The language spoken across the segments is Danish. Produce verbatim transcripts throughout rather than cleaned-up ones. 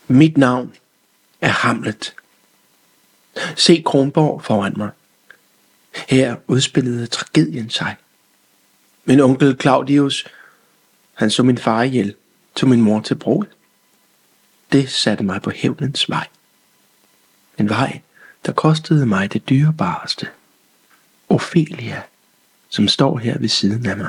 Mit navn er Hamlet. Se Kronborg foran mig. Her udspillede tragedien sig. Min onkel Claudius, han så min far ihjel, tog min mor til brud. Det satte mig på hævnens vej. En vej, der kostede mig det dyrebareste. Ophelia, som står her ved siden af mig.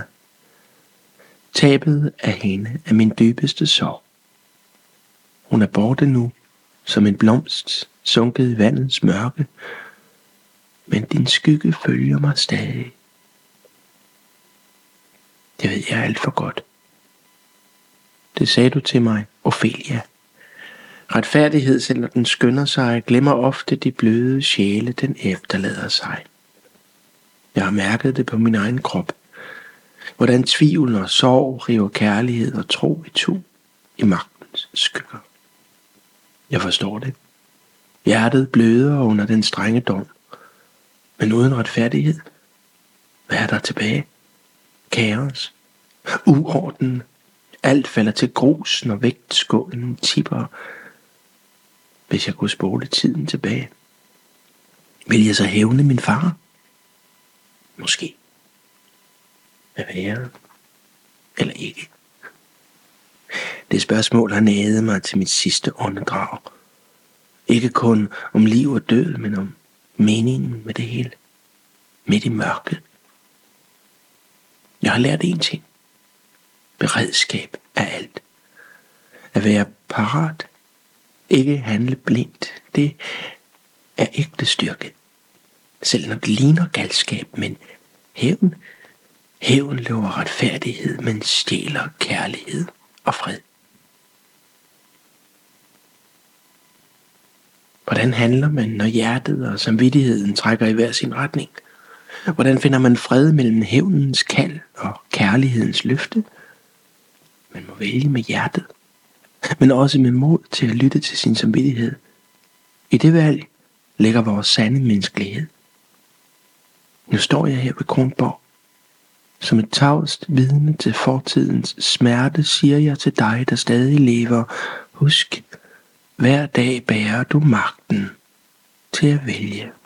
Tabet af hende er min dybeste sorg. Hun er borte nu, som en blomst sunket i vandets mørke, men din skygge følger mig stadig. Det ved jeg alt for godt. Det sagde du til mig, Ophelia. Retfærdighed, selv når den skynder sig, glemmer ofte de bløde sjæle, den efterlader sig. Jeg har mærket det på min egen krop, hvordan tvivl og sorg river kærlighed og tro i tu i magtens skygger. Jeg forstår det. Hjertet bløder under den strenge dom, men uden retfærdighed, hvad er der tilbage? Kaos, uorden, alt falder til grus, når vægtskålen tipper. Hvis jeg kunne spole tiden tilbage, vil jeg så hævne min far? Måske. Hvad være? Eller ikke? Det spørgsmål har næget mig til mit sidste åndedrag. Ikke kun om liv og død, men om meningen med det hele. Midt i mørket. Jeg har lært en ting. Beredskab er alt. At være parat. Ikke handle blindt. Det er ægte styrke. Selv når det ligner galskab, men hævn. Hævn lover retfærdighed, men stjæler kærlighed og fred. Hvordan handler man, når hjertet og samvittigheden trækker i hver sin retning? Hvordan finder man fred mellem hævnens kald og kærlighedens løfte? Man må vælge med hjertet, men også med mod til at lytte til sin samvittighed. I det valg ligger vores sande menneskelighed. Nu står jeg her ved Kronborg. Som et tavst vidne til fortidens smerte siger jeg til dig, der stadig lever. Husk, hver dag bærer du magten til at vælge.